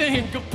จะเห็นกับ